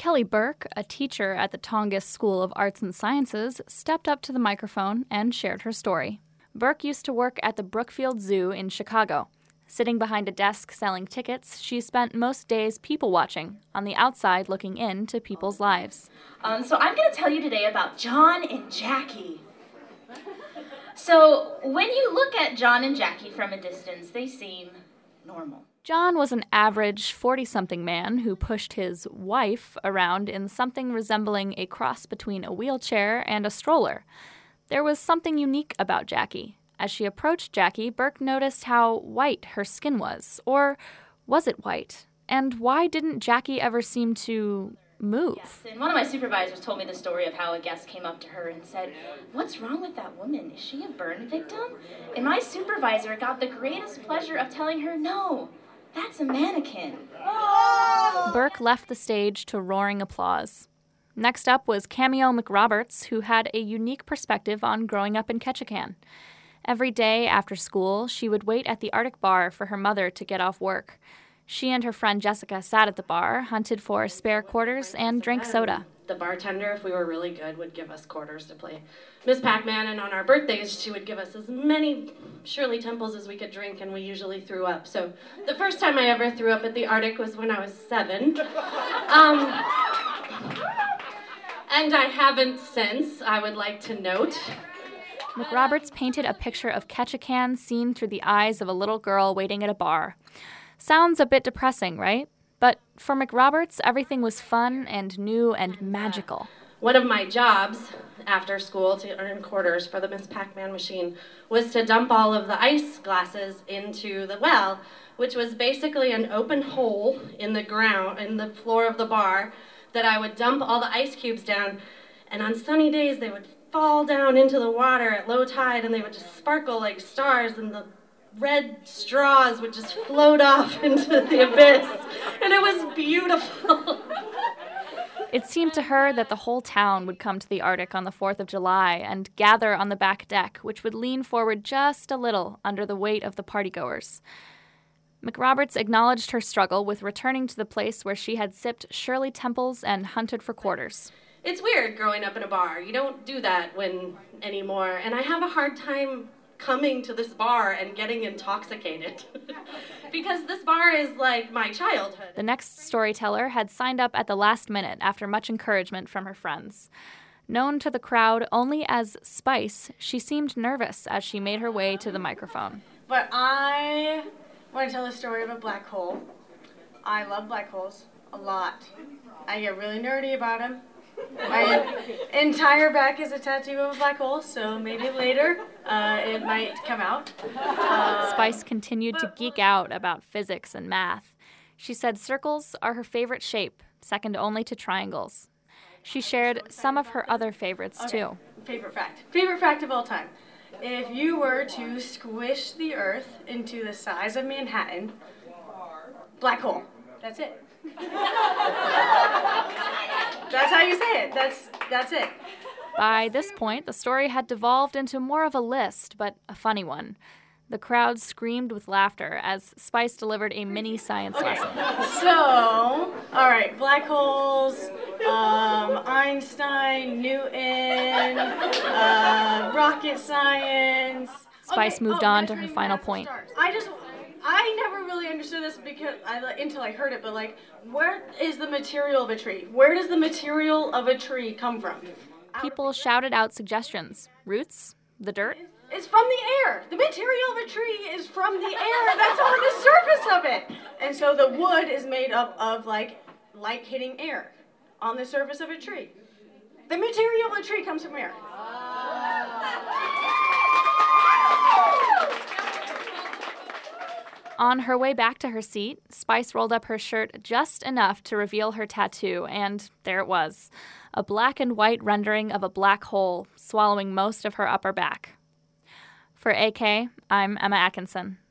Kelly Burke, a teacher at the Tongass School of Arts and Sciences, stepped up to the microphone and shared her story. Burke used to work at the Brookfield Zoo in Chicago. Sitting behind a desk selling tickets, she spent most days people-watching, on the outside looking in to people's lives. So I'm going to tell you today about John and Jackie. So when you look at John and Jackie from a distance, they seem normal. John was an average 40-something man who pushed his wife around in something resembling a cross between a wheelchair and a stroller. There was something unique about Jackie. As she approached Jackie, Burke noticed how white her skin was. Or was it white? And why didn't Jackie ever seem to move? Yes, and one of my supervisors told me the story of how a guest came up to her and said, "What's wrong with that woman? Is she a burn victim?" And my supervisor got the greatest pleasure of telling her, "No, that's a mannequin." Burke left the stage to roaring applause. Next up was Cameo McRoberts, who had a unique perspective on growing up in Ketchikan. Every day after school, she would wait at the Arctic bar for her mother to get off work. She and her friend Jessica sat at the bar, hunted for spare quarters, and drank soda. The bartender, if we were really good, would give us quarters to play Miss Pac-Man, and on our birthdays, she would give us as many Shirley Temples as we could drink, and we usually threw up. So the first time I ever threw up at the Arctic was when I was 7. And I haven't since, I would like to note. McRoberts painted a picture of Ketchikan seen through the eyes of a little girl waiting at a bar. Sounds a bit depressing, right? But for McRoberts, everything was fun and new and magical. One of my jobs after school to earn quarters for the Miss Pac-Man machine was to dump all of the ice glasses into the well, which was basically an open hole in the ground, in the floor of the bar, that I would dump all the ice cubes down, and on sunny days they would fall down into the water at low tide, and they would just sparkle like stars, and the red straws would just float off into the abyss, and it was beautiful. It seemed to her that the whole town would come to the Arctic on the 4th of July and gather on the back deck, which would lean forward just a little under the weight of the partygoers. McRoberts acknowledged her struggle with returning to the place where she had sipped Shirley Temples and hunted for quarters. It's weird growing up in a bar. You don't do that anymore, and I have a hard time coming to this bar and getting intoxicated because this bar is like my childhood. The next storyteller had signed up at the last minute after much encouragement from her friends. Known to the crowd only as Spice, she seemed nervous as she made her way to the microphone. But I want to tell the story of a black hole. I love black holes a lot. I get really nerdy about them. My entire back is a tattoo of a black hole, so maybe later it might come out. Spice continued to geek out about physics and math. She said circles are her favorite shape, second only to triangles. She shared some of her other favorites, too. Favorite fact of all time. If you were to squish the Earth into the size of Manhattan, black hole. That's it. That's how you say it. That's it. By this point, the story had devolved into more of a list, but a funny one. The crowd screamed with laughter as Spice delivered a mini science lesson. So, all right, black holes, Einstein, Newton, rocket science. Spice moved on to her final point. I never really understood this until I heard it, but where is the material of a tree? Where does the material of a tree come from? People shouted out suggestions. Roots? The dirt? It's from the air. The material of a tree is from the air. That's on the surface of it. And so the wood is made up of light hitting air on the surface of a tree. The material of a tree comes from air. On her way back to her seat, Spice rolled up her shirt just enough to reveal her tattoo, and there it was, a black and white rendering of a black hole swallowing most of her upper back. For AK, I'm Emma Atkinson.